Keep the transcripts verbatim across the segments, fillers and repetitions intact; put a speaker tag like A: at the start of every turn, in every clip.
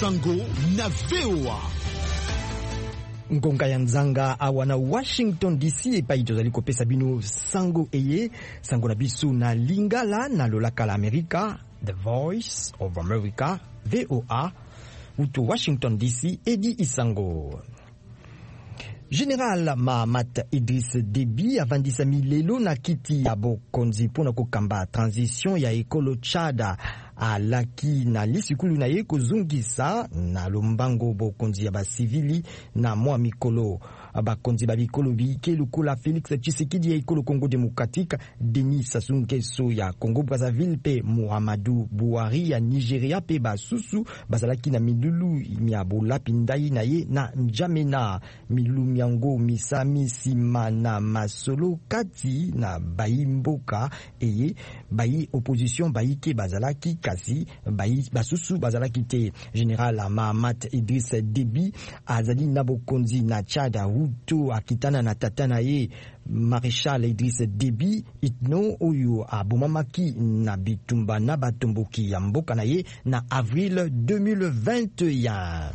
A: Sango na V O A.
B: Ngonga ya nzanga awa na Washington D C epai tozali kopesa bino sango eye sango na biso na lingala na lolaka la Amerika, The Voice of America, V O A, uto Washington D C edi isango. General Mahamat Idriss Déby avandisa milelo na kiti ya bokonzi pona kokamba transition ya ekolo Chada alaki na lisikulu na ye kozungisa na lombango bokonzi ya basivili na mwa mikolo bakonzi ba bikolo bike lukola Félix Tshisekedi ya ekolo Congo Démocratique, Denis Sassou Nguesso ya Congo Brazzaville pe Muhammadu Buhari ya Nigeria pe basusu bazalaki na milulu ya bolapi ndai na ye na Njamena milulu yango misami sima na masolo kati na bayi mboka eye bayi opposition bayike bazalaki kasi bayi basusu bazalaki te. General Mahamat Idriss Déby azali na bokonzi na Tchad uto akitana na tatana ye Maréchal Idriss Déby itno oyo abomamaki na bitumba na batomboki ya mboka na ye na avril deux mille vingt et un.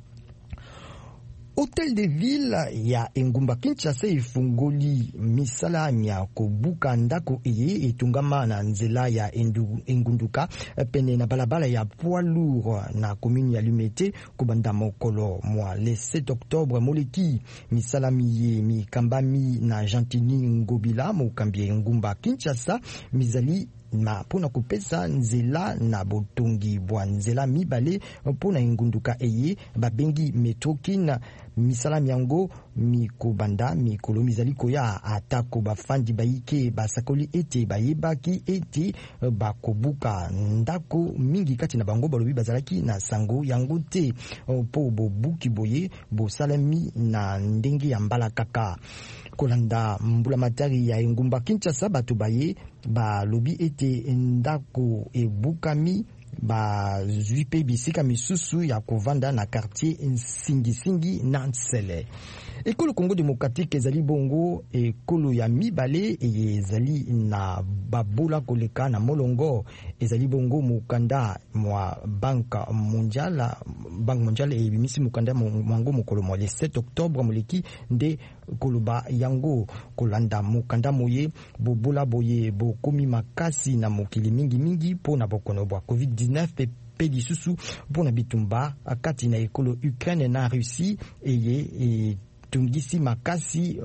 B: Hôtel de Ville ya Engumba Kinshasa ifungoli misala ya kobuka ndako eye etungama na nzela ya engunduka pene na balabala ya poids lourd na commune ya Limete kubanda mokolo mwa le sept octobre moleki misala miye mikambami na Gentini Ngobila mokambi Engumba Kinshasa mizali ma pona kopesa nzela na botongi bwa nzela mibale pona engunduka eye babengi Metrokina misala miango mikobanda mikolo mizali koya atako bafandi bayike basakoli ete bayebaki ete bakobuka ndako mingi kati na bango balobi bazalaki na sango yango te po bobuki boye bosalami na ndenge ya mbala kaka. Kolanda mbula matari ya Engumba Kinshasa bato baye balobi ete ndako ebukami ba zwipe bisika misusu ya kovanda na quartier Singi Singi na Nsele. Ekolo Congo Démocratique ezali bongo ekolo ya mibale ezali na babola koleka na molongo ezali bongo mukanda mwa banka mondiale banque mondiale ebimisi mukanda mwango mokolo mwa le sept octobre moleki nde koloba yango kolanda mukanda moye bobola boye bokomi makasi na mokili mingi mingi pona bokono bwa covid dix-neuf pe pe lisusu pona bitumba kati na ekolo Ukraine na Russie eye e tungisi makasi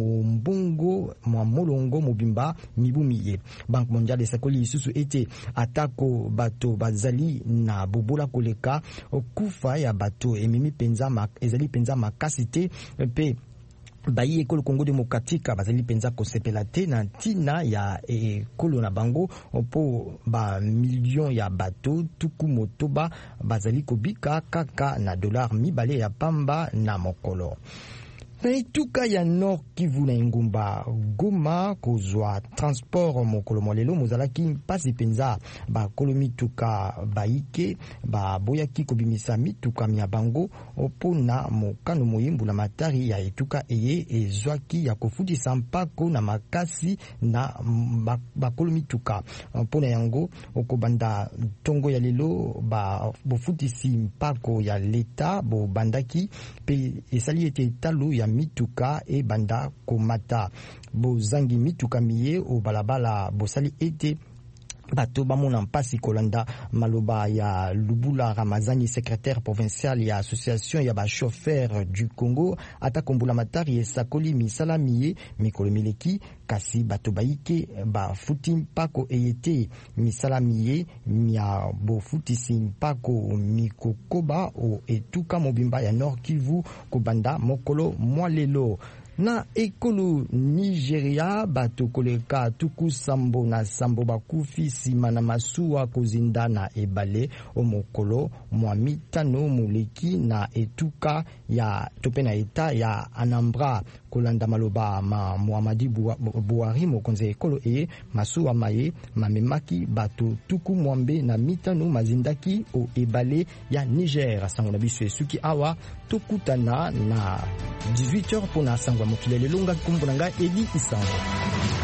B: mbongo mwa molongo mobimba mibumiye. Banque mondiale esakoli lisusu ete atako bato bazali na bobola koleka kufa ya bato emimi penza mak, ezali penza makasi te pe bayi ekolo Congo Démocratique bazali penza kosepela te na tina ya ekolo na bango po ba million ya bato tuku motoba bazali kobika kaka na dollar mibale ya pamba na mokolo. Na ituka ya Nord Kivu na Engumba Goma kozwa transport mokolo molelo mozalaki mpasi penza ba kolomituka baike ba boyaki kobimisa mituka mya bango opona mokano moyimbu na matari ya etuka eye ezwaki ya kofutisa mpako na makasi na ba kolomituka opona yango okobanda tongo ya lelo ba bofutisi mpako ya leta bo bandaki pe esali ete talo ya mituka e banda komata bozangi mituka miye o balabala bosali ete bato bamona mpasi kolanda maloba ya Lubula Ramazani, secrétaire provincial ya association ya ba chauffeur du Congo ata kombula matari esakoli misala miye mikolo mileki kasi bato baike ba futi mpako eyete misala miye mia bofutisi mpako mikokoba o etuka mobimba ya Nord Kivu kobanda mokolo mwalelo. Na ekolo Nigeria bato koleka tuku sambo na sambo bakufi sima na masuwa kozinda na ebale omokolo mwa mitano moleki na etuka ya tope na eta ya Anambra kolanda maloba ma Muhammadu Buhari mokonzi ekolo e masuwa maye mamemaki bato tuku mwambe na mitano mazindaki o ebale ya Niger. Sango na biso esuki awa tokutana na dix-huit heures pona sango mokili lelonga kumbu nanga Edi Isango.